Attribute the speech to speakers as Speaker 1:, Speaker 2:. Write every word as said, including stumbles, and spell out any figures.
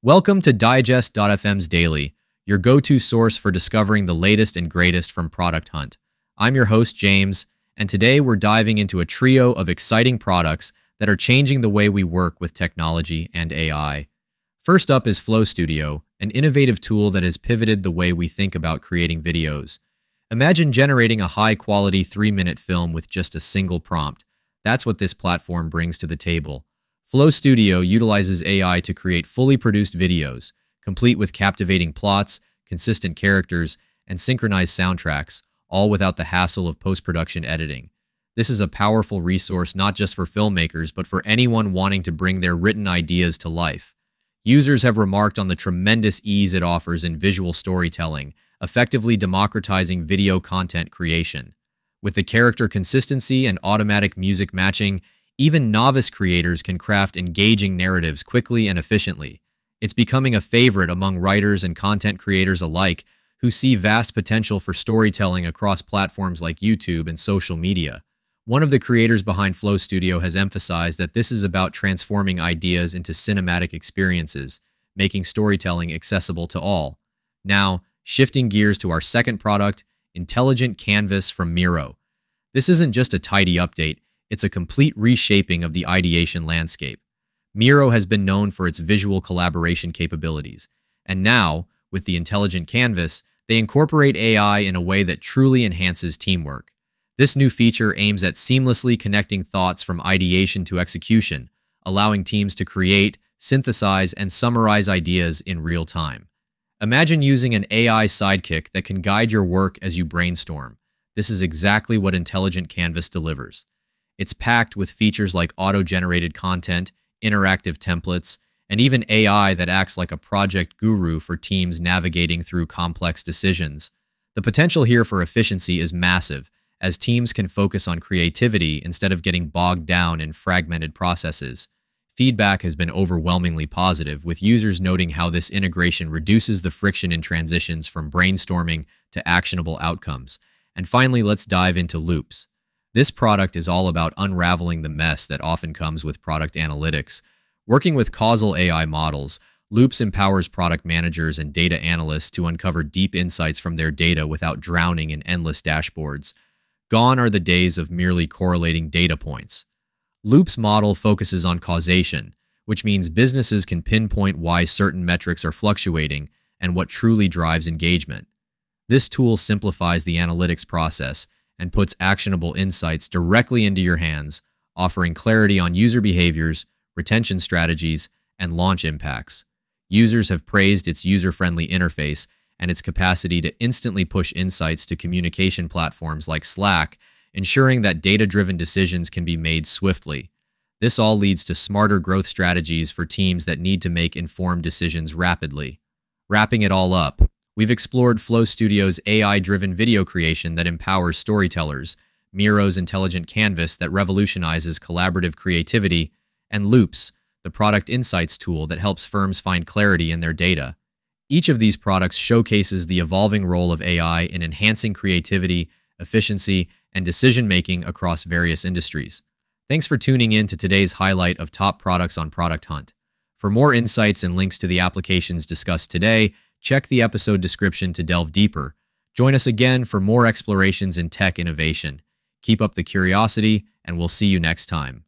Speaker 1: Welcome to Digest dot f m's Daily, your go-to source for discovering the latest and greatest from Product Hunt. I'm your host, James, and today we're diving into a trio of exciting products that are changing the way we work with technology and A I. First up is Flow Studio, an innovative tool that has pivoted the way we think about creating videos. Imagine generating a high-quality three-minute film with just a single prompt. That's what this platform brings to the table. Flow Studio utilizes A I to create fully produced videos, complete with captivating plots, consistent characters, and synchronized soundtracks, all without the hassle of post-production editing. This is a powerful resource not just for filmmakers, but for anyone wanting to bring their written ideas to life. Users have remarked on the tremendous ease it offers in visual storytelling, effectively democratizing video content creation. With the character consistency and automatic music matching, even novice creators can craft engaging narratives quickly and efficiently. It's becoming a favorite among writers and content creators alike who see vast potential for storytelling across platforms like YouTube and social media. One of the creators behind Flow Studio has emphasized that this is about transforming ideas into cinematic experiences, making storytelling accessible to all. Now, shifting gears to our second product, Intelligent Canvas from Miro. This isn't just a tidy update, it's a complete reshaping of the ideation landscape. Miro has been known for its visual collaboration capabilities, and now, with the Intelligent Canvas, they incorporate A I in a way that truly enhances teamwork. This new feature aims at seamlessly connecting thoughts from ideation to execution, allowing teams to create, synthesize, and summarize ideas in real time. Imagine using an A I sidekick that can guide your work as you brainstorm. This is exactly what Intelligent Canvas delivers. It's packed with features like auto-generated content, interactive templates, and even A I that acts like a project guru for teams navigating through complex decisions. The potential here for efficiency is massive, as teams can focus on creativity instead of getting bogged down in fragmented processes. Feedback has been overwhelmingly positive, with users noting how this integration reduces the friction in transitions from brainstorming to actionable outcomes. And finally, let's dive into Loops. This product is all about unraveling the mess that often comes with product analytics. Working with causal A I models, Loops empowers product managers and data analysts to uncover deep insights from their data without drowning in endless dashboards. Gone are the days of merely correlating data points. Loops' model focuses on causation, which means businesses can pinpoint why certain metrics are fluctuating and what truly drives engagement. This tool simplifies the analytics process and puts actionable insights directly into your hands, offering clarity on user behaviors, retention strategies, and launch impacts. Users have praised its user-friendly interface and its capacity to instantly push insights to communication platforms like Slack, ensuring that data-driven decisions can be made swiftly. This all leads to smarter growth strategies for teams that need to make informed decisions rapidly. Wrapping it all up, we've explored Flow Studio's A I-driven video creation that empowers storytellers, Miro's Intelligent Canvas that revolutionizes collaborative creativity, and Loops, the product insights tool that helps firms find clarity in their data. Each of these products showcases the evolving role of A I in enhancing creativity, efficiency, and decision-making across various industries. Thanks for tuning in to today's highlight of top products on Product Hunt. For more insights and links to the applications discussed today, check the episode description to delve deeper. Join us again for more explorations in tech innovation. Keep up the curiosity, and we'll see you next time.